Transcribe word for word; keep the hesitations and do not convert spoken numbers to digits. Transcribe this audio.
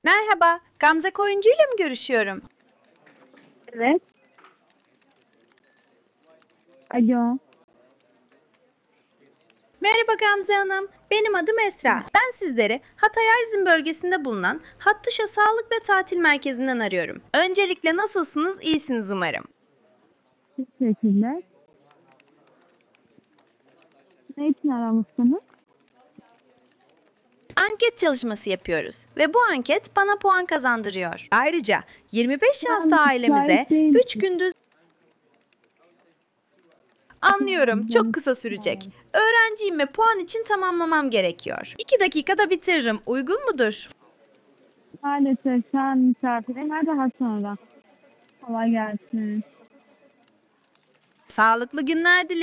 Merhaba, Gamze Koyuncu ile mi görüşüyorum? Evet. Alo. Merhaba Gamze Hanım, benim adım Esra. Ben sizleri Hatay Erzin bölgesinde bulunan Hattuşa Sağlık ve Tatil Merkezi'nden arıyorum. Öncelikle nasılsınız, iyisiniz umarım. Teşekkürler. Ne için aramışsınız? Anket çalışması yapıyoruz ve bu anket bana puan kazandırıyor. Ayrıca yirmi beş şanslı Ben ailemize müsait değilim. üç gündüz anlıyorum, çok kısa sürecek. Öğrenciyim ve puan için tamamlamam gerekiyor. iki dakikada bitiririm, uygun mudur? Maalesef şu an misafirim var, daha sonra. Kolay gelsin. Sağlıklı günler dilerim.